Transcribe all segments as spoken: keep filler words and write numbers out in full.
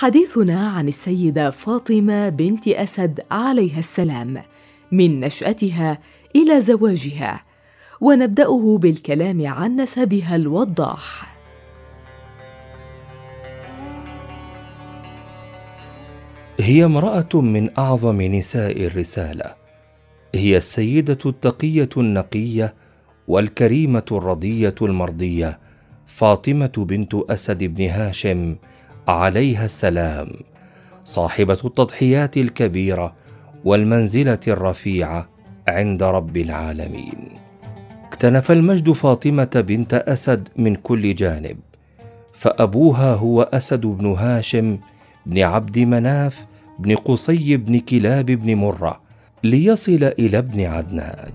حديثنا عن السيدة فاطمة بنت أسد عليها السلام، من نشأتها إلى زواجها، ونبدأه بالكلام عن نسبها الوضاح. هي امرأة من أعظم نساء الرسالة، هي السيدة التقية النقية والكريمة الرضية المرضية، فاطمة بنت أسد بن هاشم عليها السلام، صاحبة التضحيات الكبيرة والمنزلة الرفيعة عند رب العالمين. اكتنف المجد فاطمة بنت أسد من كل جانب، فأبوها هو أسد بن هاشم بن عبد مناف بن قصي بن كلاب بن مرة، ليصل إلى ابن عدنان.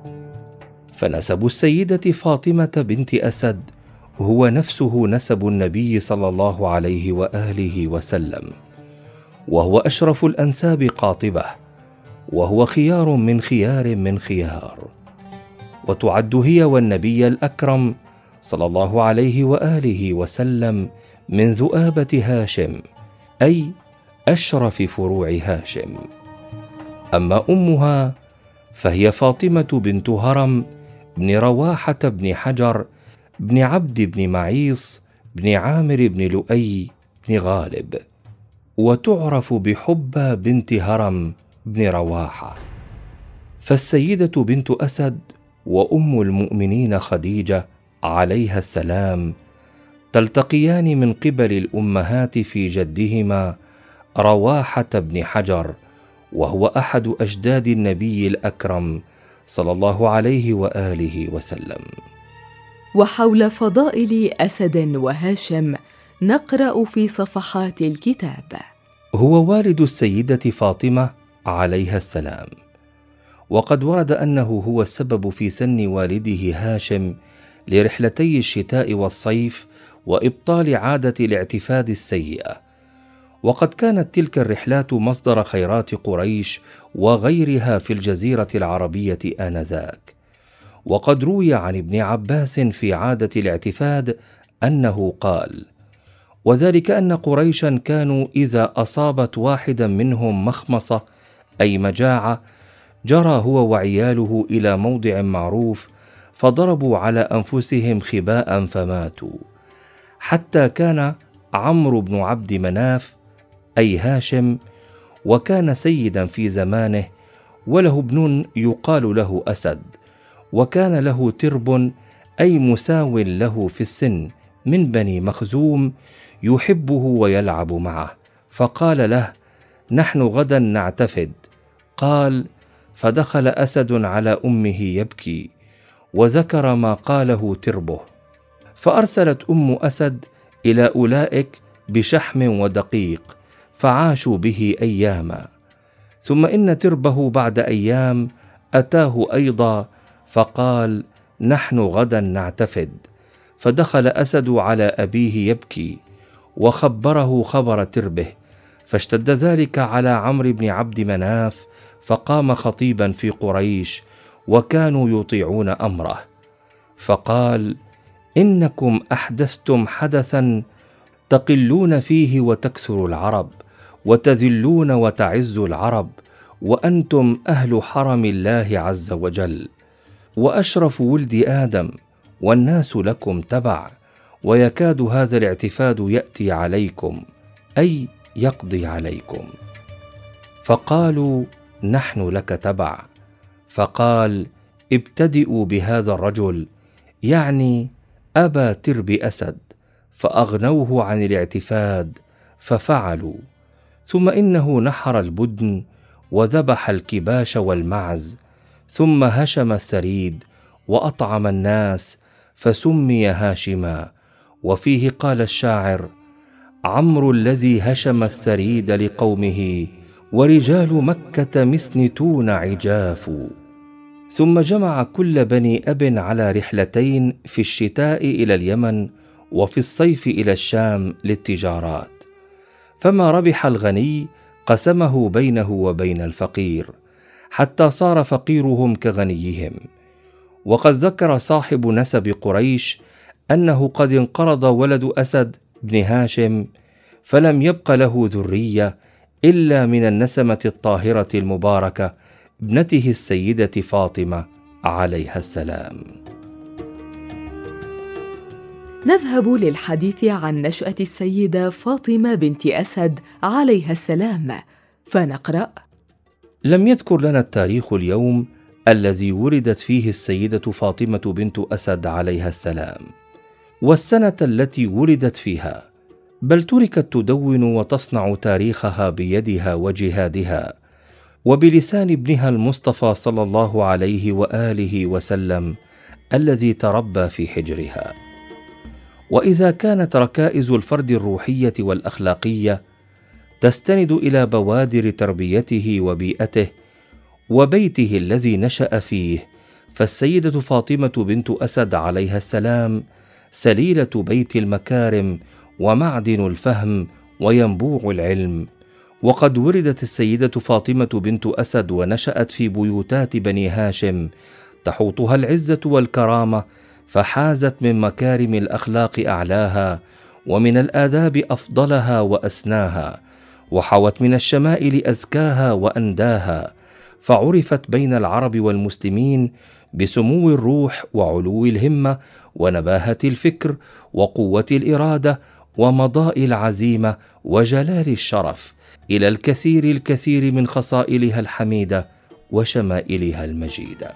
فنسب السيدة فاطمة بنت أسد هو نفسه نسب النبي صلى الله عليه وآله وسلم، وهو أشرف الأنساب قاطبة، وهو خيار من خيار من خيار، وتعد هي والنبي الأكرم صلى الله عليه وآله وسلم من ذؤابة هاشم، أي أشرف فروع هاشم. أما أمها فهي فاطمة بنت هرم بن رواحة بن حجر بن عبد بن معيص بن عامر بن لؤي بن غالب، وتعرف بحبى بنت هرم بن رواحة. فالسيدة بنت أسد وأم المؤمنين خديجة عليها السلام تلتقيان من قبل الأمهات في جدهما رواحة بن حجر، وهو أحد أجداد النبي الأكرم صلى الله عليه وآله وسلم. وحول فضائل أسد وهاشم نقرأ في صفحات الكتاب. هو والد السيدة فاطمة عليها السلام، وقد ورد أنه هو السبب في سن والده هاشم لرحلتي الشتاء والصيف وإبطال عادة الاعتفاد السيئة، وقد كانت تلك الرحلات مصدر خيرات قريش وغيرها في الجزيرة العربية آنذاك. وقد روي عن ابن عباس في عادة الاعتفاد أنه قال: وذلك أن قريشا كانوا إذا أصابت واحدا منهم مخمصة أي مجاعة جرى هو وعياله إلى موضع معروف فضربوا على أنفسهم خباء فماتوا، حتى كان عمرو بن عبد مناف أي هاشم، وكان سيدا في زمانه، وله ابن يقال له أسد، وكان له ترب أي مساو له في السن من بني مخزوم يحبه ويلعب معه، فقال له: نحن غدا نعتفد. قال: فدخل أسد على أمه يبكي، وذكر ما قاله تربه، فأرسلت أم أسد إلى أولئك بشحم ودقيق، فعاشوا به أياما، ثم إن تربه بعد أيام أتاه أيضا فقال: نحن غدا نعتفد. فدخل أسد على أبيه يبكي، وخبره خبر تربه، فاشتد ذلك على عمرو بن عبد مناف، فقام خطيبا في قريش وكانوا يطيعون أمره، فقال: إنكم أحدثتم حدثا تقلون فيه وتكثر العرب، وتذلون وتعز العرب، وأنتم أهل حرم الله عز وجل، وأشرف ولد آدم، والناس لكم تبع، ويكاد هذا الاعتفاد يأتي عليكم أي يقضي عليكم. فقالوا: نحن لك تبع. فقال: ابتدئوا بهذا الرجل، يعني أبا ترب أسد، فأغنوه عن الاعتفاد ففعلوا، ثم إنه نحر البدن وذبح الكباش والمعز، ثم هشم الثريد وأطعم الناس، فسمي هاشما. وفيه قال الشاعر: عمرو الذي هشم الثريد لقومه، ورجال مكة مسنتون عجاف. ثم جمع كل بني أب على رحلتين في الشتاء إلى اليمن، وفي الصيف إلى الشام للتجارات، فما ربح الغني قسمه بينه وبين الفقير، حتى صار فقيرهم كغنيهم. وقد ذكر صاحب نسب قريش أنه قد انقرض ولد أسد بن هاشم، فلم يبق له ذرية إلا من النسمة الطاهرة المباركة ابنته السيدة فاطمة عليها السلام. نذهب للحديث عن نشأة السيدة فاطمة بنت أسد عليها السلام، فنقرأ: لم يذكر لنا التاريخ اليوم الذي ولدت فيه السيدة فاطمة بنت أسد عليها السلام والسنة التي ولدت فيها، بل تركت تدون وتصنع تاريخها بيدها وجهادها وبلسان ابنها المصطفى صلى الله عليه وآله وسلم الذي تربى في حجرها. وإذا كانت ركائز الفرد الروحية والأخلاقية تستند إلى بوادر تربيته وبيئته وبيته الذي نشأ فيه، فالسيدة فاطمة بنت أسد عليها السلام سليلة بيت المكارم ومعدن الفهم وينبوع العلم. وقد ولدت السيدة فاطمة بنت أسد ونشأت في بيوتات بني هاشم تحوطها العزة والكرامة، فحازت من مكارم الأخلاق أعلاها ومن الآداب أفضلها وأسناها، وحوت من الشمائل أزكاها وأنداها، فعرفت بين العرب والمسلمين بسمو الروح وعلو الهمة ونباهة الفكر وقوة الإرادة ومضاء العزيمة وجلال الشرف، إلى الكثير الكثير من خصائلها الحميدة وشمائلها المجيدة.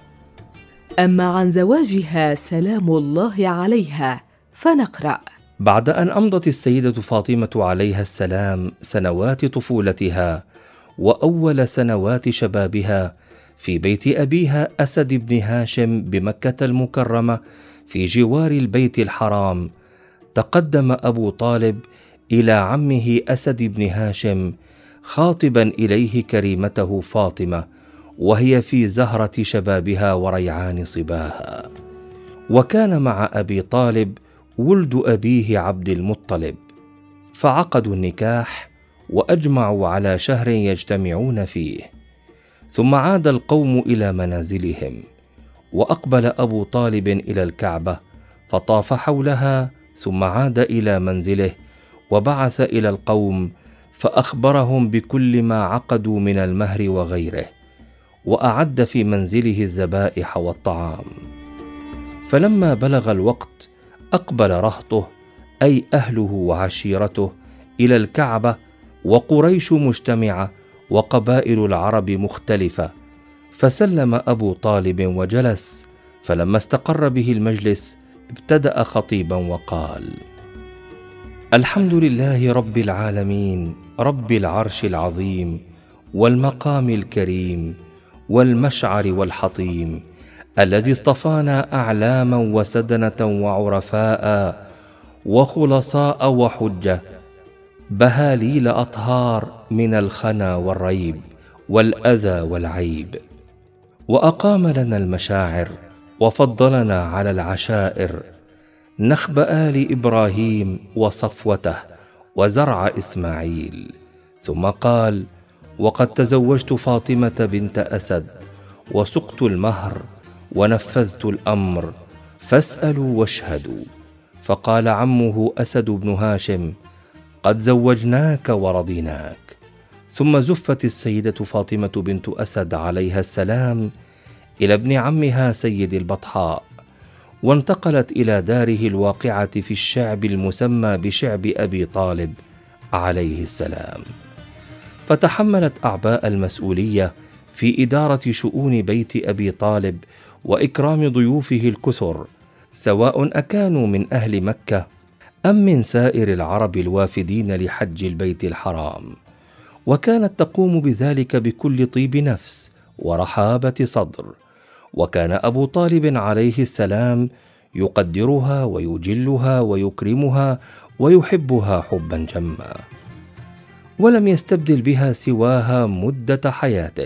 أما عن زواجها سلام الله عليها فنقرأ: بعد أن أمضت السيدة فاطمة عليها السلام سنوات طفولتها وأول سنوات شبابها في بيت أبيها أسد بن هاشم بمكة المكرمة في جوار البيت الحرام، تقدم أبو طالب إلى عمه أسد بن هاشم خاطبا إليه كريمته فاطمة وهي في زهرة شبابها وريعان صباها. وكان مع أبي طالب ولد أبيه عبد المطلب، فعقدوا النكاح وأجمعوا على شهر يجتمعون فيه، ثم عاد القوم إلى منازلهم، وأقبل أبو طالب إلى الكعبة فطاف حولها، ثم عاد إلى منزله وبعث إلى القوم فأخبرهم بكل ما عقدوا من المهر وغيره، وأعد في منزله الذبائح والطعام. فلما بلغ الوقت أقبل رهطه أي أهله وعشيرته إلى الكعبة، وقريش مجتمعة وقبائل العرب مختلفة، فسلم أبو طالب وجلس، فلما استقر به المجلس ابتدأ خطيبا وقال: الحمد لله رب العالمين، رب العرش العظيم والمقام الكريم والمشعر والحطيم، الذي اصطفانا أعلاما وسدنة وعرفاء وخلصاء وحجة، بهاليل أطهار من الخنا والريب والأذى والعيب، وأقام لنا المشاعر وفضلنا على العشائر، نخب آل إبراهيم وصفوته وزرع إسماعيل. ثم قال: وقد تزوجت فاطمة بنت أسد وسقت المهر ونفذت الأمر، فاسألوا واشهدوا. فقال عمه أسد بن هاشم: قد زوجناك ورضيناك. ثم زفت السيدة فاطمة بنت أسد عليها السلام إلى ابن عمها سيد البطحاء، وانتقلت إلى داره الواقعة في الشعب المسمى بشعب أبي طالب عليه السلام، فتحملت أعباء المسؤولية في إدارة شؤون بيت أبي طالب وإكرام ضيوفه الكثر، سواء أكانوا من أهل مكة أم من سائر العرب الوافدين لحج البيت الحرام، وكانت تقوم بذلك بكل طيب نفس ورحابة صدر. وكان أبو طالب عليه السلام يقدرها ويجلها ويكرمها ويحبها حبا جما، ولم يستبدل بها سواها مدة حياته.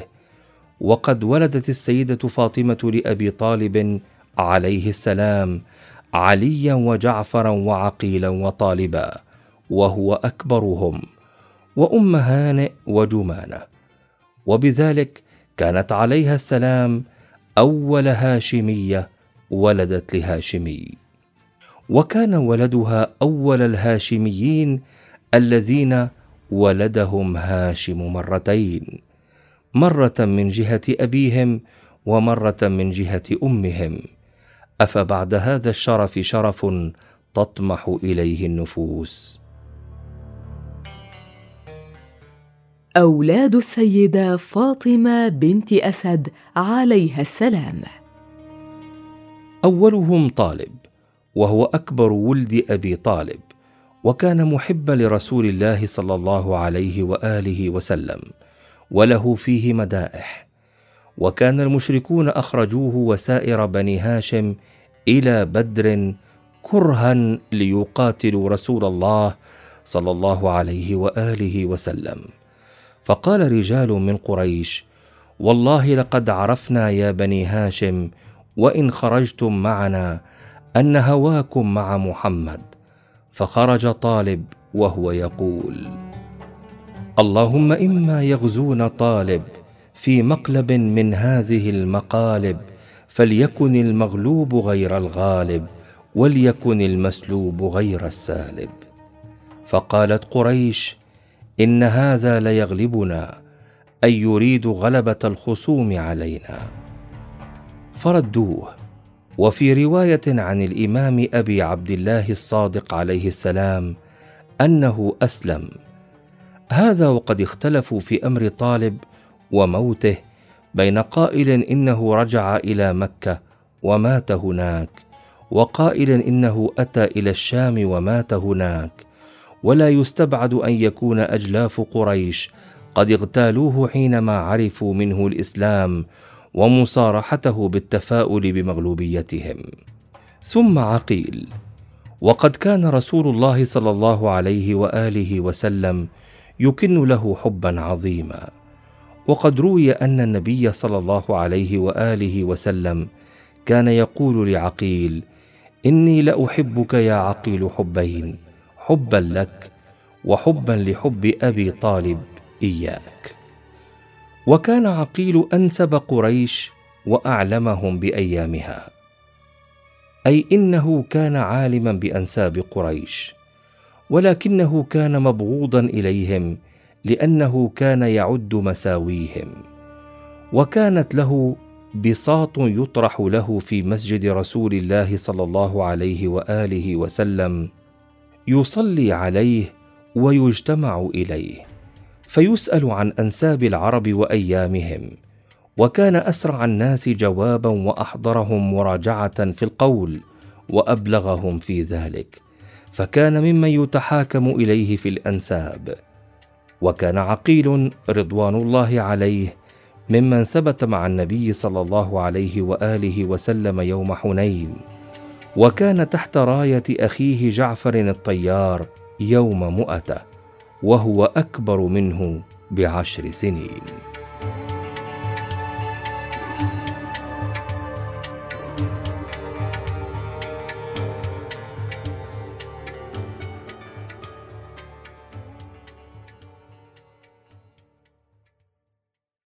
وقد ولدت السيدة فاطمة لأبي طالب عليه السلام عليا وجعفرا وعقيلا وطالبا، وهو أكبرهم، وأم هانئ وجمانة، وبذلك كانت عليها السلام أول هاشمية ولدت لهاشمي، وكان ولدها أول الهاشميين الذين ولدهم هاشم مرتين، مرة من جهة أبيهم ومرة من جهة أمهم، أفبعد هذا الشرف شرف تطمح إليه النفوس؟ أولاد السيدة فاطمة بنت أسد عليها السلام. أولهم طالب، وهو أكبر ولد أبي طالب، وكان محبا لرسول الله صلى الله عليه وآله وسلم، وله فيه مدائح. وكان المشركون أخرجوه وسائر بني هاشم إلى بدر كرها ليقاتلوا رسول الله صلى الله عليه وآله وسلم. فقال رجال من قريش: والله لقد عرفنا يا بني هاشم وإن خرجتم معنا أن هواكم مع محمد. فخرج طالب وهو يقول: اللهم إما يغزون طالب في مقلب من هذه المقالب، فليكن المغلوب غير الغالب، وليكن المسلوب غير السالب. فقالت قريش: إن هذا ليغلبنا، أي يريد غلبة الخصوم علينا. فردوه. وفي رواية عن الإمام أبي عبد الله الصادق عليه السلام أنه أسلم. هذا وقد اختلفوا في أمر طالب وموته، بين قائل إنه رجع إلى مكة ومات هناك، وقائل إنه أتى إلى الشام ومات هناك. ولا يستبعد أن يكون أجلاف قريش قد اغتالوه حينما عرفوا منه الإسلام ومصارحته بالتفاؤل بمغلوبيتهم. ثم عقيل. وقد كان رسول الله صلى الله عليه وآله وسلم يكن له حبا عظيما، وقد روي أن النبي صلى الله عليه وآله وسلم كان يقول لعقيل: إني لأحبك يا عقيل حبين، حبا لك وحبا لحب أبي طالب إياك. وكان عقيل أنسب قريش وأعلمهم بأيامها، أي إنه كان عالما بأنساب قريش، ولكنه كان مبغوضا إليهم لأنه كان يعد مساويهم. وكانت له بساط يطرح له في مسجد رسول الله صلى الله عليه وآله وسلم، يصلي عليه ويجتمع إليه، فيسأل عن أنساب العرب وأيامهم. وكان أسرع الناس جوابا وأحضرهم مراجعة في القول وأبلغهم في ذلك، فكان ممن يتحاكم إليه في الأنساب. وكان عقيل رضوان الله عليه ممن ثبت مع النبي صلى الله عليه وآله وسلم يوم حنين، وكان تحت راية أخيه جعفر الطيار يوم مؤتة، وهو أكبر منه بعشر سنين.